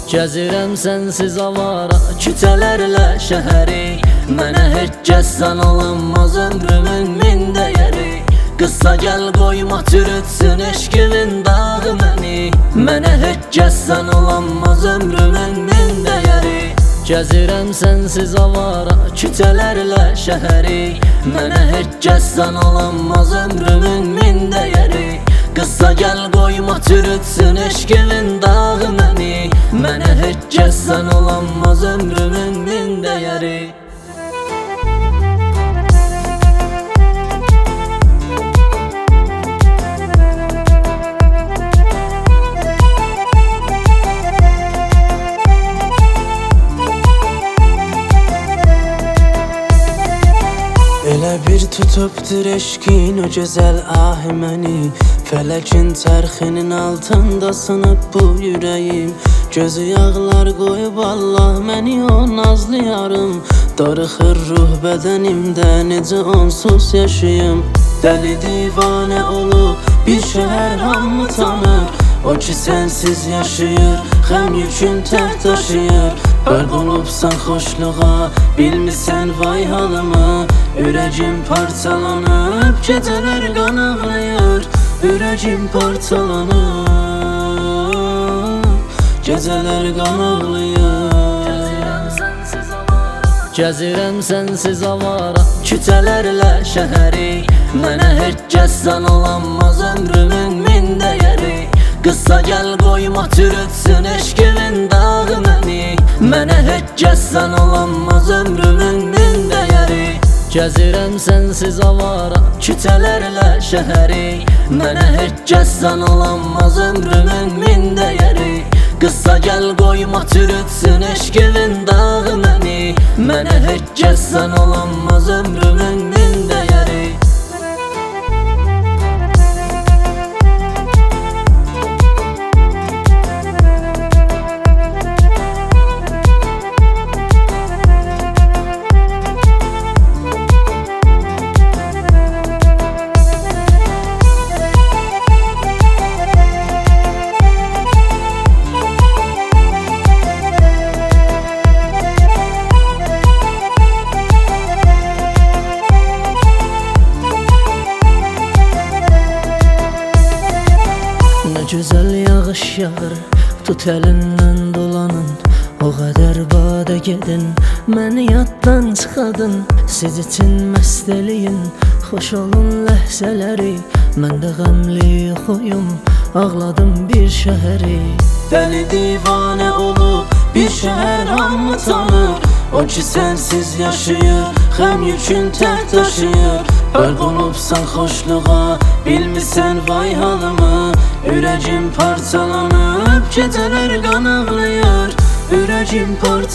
Gəzirəm sənsiz avara küçələrlə şəhəri. Mənə heç kəssən olanmaz ömrümün min dəyəri. Qısa gəl qoyma çürütsün eşqimin dağı məni. Mənə heç kəssən olanmaz ömrümün min dəyəri. Gəzirəm sənsiz avara küçələrlə şəhəri. Mənə heç kəssən olanmaz ömrümün min dəyəri. Qısa gəl qoyma çürütsün eşqimin dağı məni. Mənə heç kəssən olanmaz ömrümün min dəyəri. Elə bir tutubdur eşqin o gözəl ahı məni. Fələkin çərxinin altında sınıb bu ürəyim. Gözü yağlar qoyub Allah məni o nazlı yarım. Darıxır ruh bədənimdə necə onsuz yaşayım. Dəli divanə olub bir şəhər hamı tanır. O ki sənsiz yaşayır, xəm yükün tək daşıyır. Bərq olubsan xoşluğa, bilmirsən vay halımı. Ürəcim parçalanıb, gecələr qan ağlayır. Ürəcim parçalanıb, gecələr qan ağlayır. Gəzirəm sənsiz avara küçələrlə şəhəri. Mənə heç kəssən olanmaz ömrümün min dəyəri. Qısa gəl qoyma çürütsün eşqimin dağı məni. Mənə heç kəssən olanmaz ömrümün min dəyəri. Gəzirəm sənsiz avara küçələrlə şəhəri. Mənə heç kəssən olanmaz ömrümün min dəyəri. Qısa gəl qoyma çürütsün eşqimin dağı məni. Mənə heç kəssən olanmaz ömrümün min dəyəri. Gözəl yağış yağır, tut əlindən dolanın. O qədər badə gedin, məni yaddan çıxadın. Siz için məst eləyin, xoş olun ləhzələri. Mən də qəmli xoyum, ağladım bir şəhəri. Dəli divanə olub bir şəhər hamı tanır. O ki sənsiz yaşayır, xəm yükün tək daşıyır. Bərq olubsan xoşluğa, bilmirsən vay halımı. Ürəcim parçalanıb, gecələr qan ağlayır. Ürəcim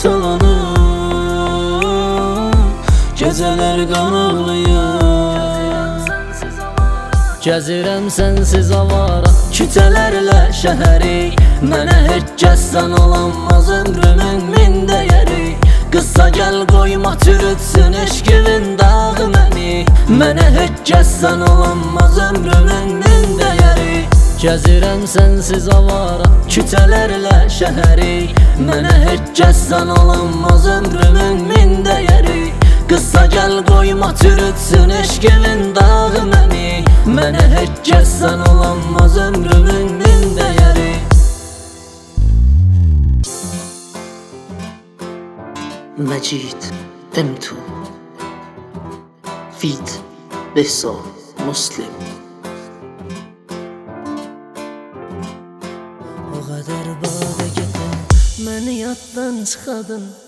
parçalanıb, gecələr qan ağlayır. Gəzirəm sənsiz avara küçələrlə şəhəri. Mənə heç kəssən olanmaz ömrümün min dəyəri. Qısa gəl qoyma çürütsün eşqimin dağı məni. Mənə heç kəssən olanmaz ömrümün min dəyəri. Gəzirəm sənsiz avara küçələrlə şəhəri. Mənə heç kəssən olanmaz ömrümün min dəyəri. Qısa gəl qoyma çürütsün eşqimin dağı məni. Mənə heç kəssən olanmaz ömrümün min dəyəri. مجيد قمت فيت بهزة مسلم. O qədər badə gedin, məni yaddan çıxadın.